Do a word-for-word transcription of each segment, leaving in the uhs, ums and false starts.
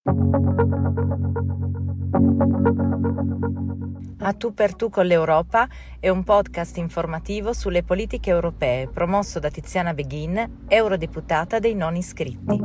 A tu per tu con l'Europa è un podcast informativo sulle politiche europee promosso da Tiziana Beghin, eurodeputata dei non iscritti.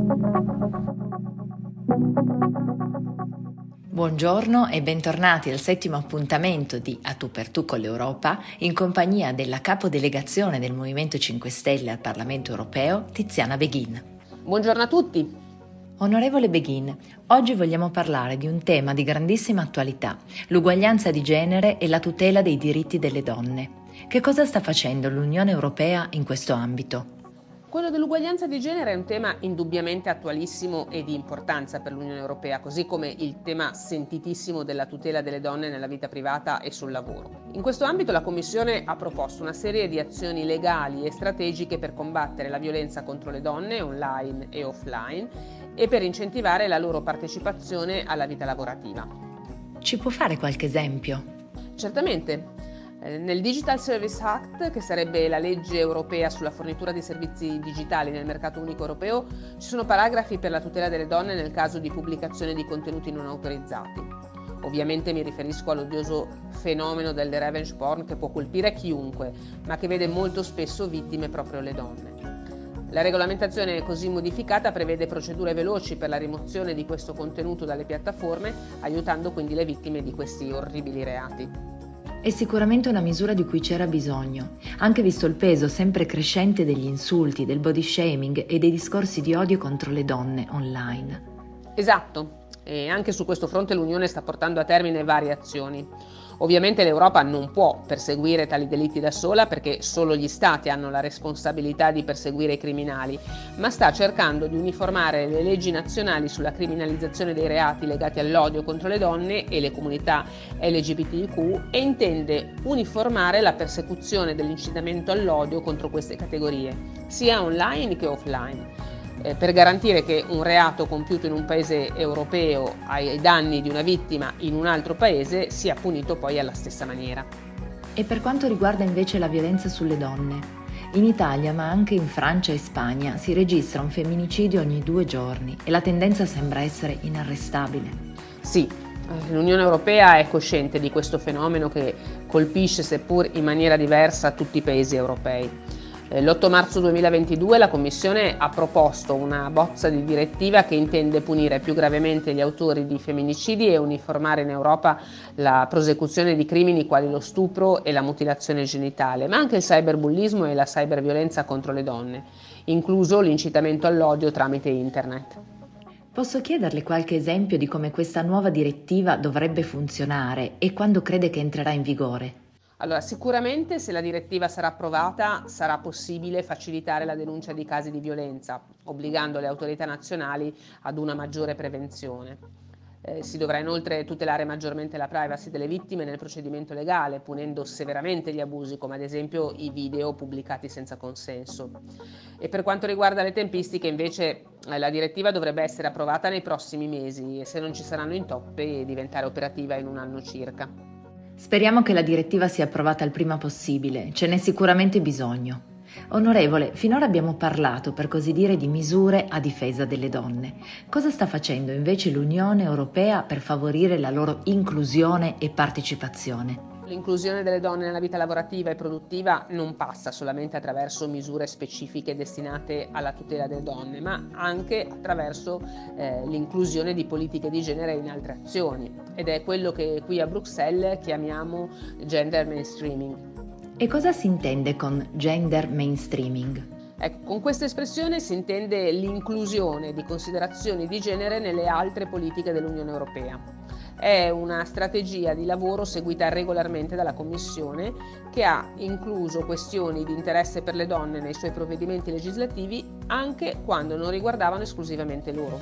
Buongiorno e bentornati al settimo appuntamento di A tu per tu con l'Europa in compagnia della capodelegazione del Movimento cinque Stelle al Parlamento Europeo, Tiziana Beghin. Buongiorno a tutti. Onorevole Beghin, oggi vogliamo parlare di un tema di grandissima attualità, l'uguaglianza di genere e la tutela dei diritti delle donne. Che cosa sta facendo l'Unione Europea in questo ambito? Quello dell'uguaglianza di genere è un tema indubbiamente attualissimo e di importanza per l'Unione Europea, così come il tema sentitissimo della tutela delle donne nella vita privata e sul lavoro. In questo ambito la Commissione ha proposto una serie di azioni legali e strategiche per combattere la violenza contro le donne online e offline e per incentivare la loro partecipazione alla vita lavorativa. Ci può fare qualche esempio? Certamente. Nel Digital Service Act, che sarebbe la legge europea sulla fornitura di servizi digitali nel mercato unico europeo, ci sono paragrafi per la tutela delle donne nel caso di pubblicazione di contenuti non autorizzati. Ovviamente mi riferisco all'odioso fenomeno del revenge porn che può colpire chiunque, ma che vede molto spesso vittime proprio le donne. La regolamentazione così modificata prevede procedure veloci per la rimozione di questo contenuto dalle piattaforme, aiutando quindi le vittime di questi orribili reati. È sicuramente una misura di cui c'era bisogno, anche visto il peso sempre crescente degli insulti, del body shaming e dei discorsi di odio contro le donne online. Esatto, e anche su questo fronte l'Unione sta portando a termine varie azioni. Ovviamente l'Europa non può perseguire tali delitti da sola perché solo gli Stati hanno la responsabilità di perseguire i criminali, ma sta cercando di uniformare le leggi nazionali sulla criminalizzazione dei reati legati all'odio contro le donne e le comunità L G B T I Q e intende uniformare la persecuzione dell'incitamento all'odio contro queste categorie, sia online che offline. Eh, per garantire che un reato compiuto in un paese europeo ai danni di una vittima in un altro paese sia punito poi alla stessa maniera. E per quanto riguarda invece la violenza sulle donne? In Italia, ma anche in Francia e Spagna, si registra un femminicidio ogni due giorni e la tendenza sembra essere inarrestabile. Sì, l'Unione Europea è cosciente di questo fenomeno che colpisce, seppur in maniera diversa, tutti i paesi europei. L'otto marzo duemilaventidue la Commissione ha proposto una bozza di direttiva che intende punire più gravemente gli autori di femminicidi e uniformare in Europa la prosecuzione di crimini quali lo stupro e la mutilazione genitale, ma anche il cyberbullismo e la cyberviolenza contro le donne, incluso l'incitamento all'odio tramite internet. Posso chiederle qualche esempio di come questa nuova direttiva dovrebbe funzionare e quando crede che entrerà in vigore? Allora, sicuramente se la direttiva sarà approvata sarà possibile facilitare la denuncia di casi di violenza, obbligando le autorità nazionali ad una maggiore prevenzione. Eh, si dovrà inoltre tutelare maggiormente la privacy delle vittime nel procedimento legale, punendo severamente gli abusi, come ad esempio i video pubblicati senza consenso. E per quanto riguarda le tempistiche, invece, eh, la direttiva dovrebbe essere approvata nei prossimi mesi e se non ci saranno intoppi diventare operativa in un anno circa. Speriamo che la direttiva sia approvata il prima possibile, ce n'è sicuramente bisogno. Onorevole, finora abbiamo parlato, per così dire, di misure a difesa delle donne. Cosa sta facendo invece l'Unione Europea per favorire la loro inclusione e partecipazione? L'inclusione delle donne nella vita lavorativa e produttiva non passa solamente attraverso misure specifiche destinate alla tutela delle donne, ma anche attraverso eh, l'inclusione di politiche di genere in altre azioni, ed è quello che qui a Bruxelles chiamiamo gender mainstreaming. E cosa si intende con gender mainstreaming? Ecco, con questa espressione si intende l'inclusione di considerazioni di genere nelle altre politiche dell'Unione Europea. È una strategia di lavoro seguita regolarmente dalla Commissione che ha incluso questioni di interesse per le donne nei suoi provvedimenti legislativi anche quando non riguardavano esclusivamente loro.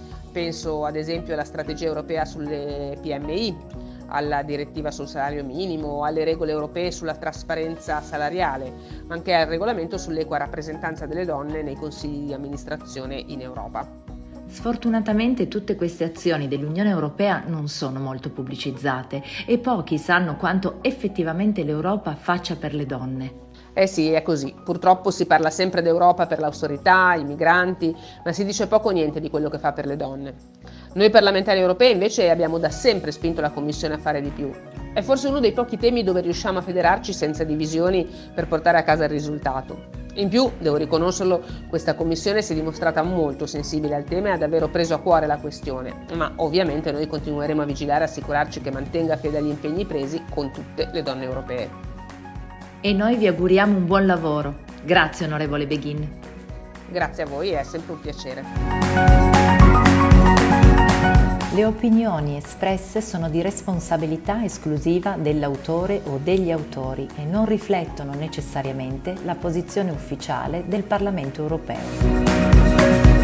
Penso ad esempio alla strategia europea sulle P M I, alla direttiva sul salario minimo, alle regole europee sulla trasparenza salariale, ma anche al regolamento sull'equa rappresentanza delle donne nei consigli di amministrazione in Europa. Sfortunatamente tutte queste azioni dell'Unione Europea non sono molto pubblicizzate e pochi sanno quanto effettivamente l'Europa faccia per le donne. Eh sì, è così. Purtroppo si parla sempre d'Europa per l'austerità, i migranti, ma si dice poco o niente di quello che fa per le donne. Noi parlamentari europei invece abbiamo da sempre spinto la Commissione a fare di più. È forse uno dei pochi temi dove riusciamo a federarci senza divisioni per portare a casa il risultato. In più, devo riconoscerlo, questa Commissione si è dimostrata molto sensibile al tema e ha davvero preso a cuore la questione, ma ovviamente noi continueremo a vigilare e assicurarci che mantenga fede agli impegni presi con tutte le donne europee. E noi vi auguriamo un buon lavoro. Grazie onorevole Beghin. Grazie a voi, è sempre un piacere. Le opinioni espresse sono di responsabilità esclusiva dell'autore o degli autori e non riflettono necessariamente la posizione ufficiale del Parlamento europeo.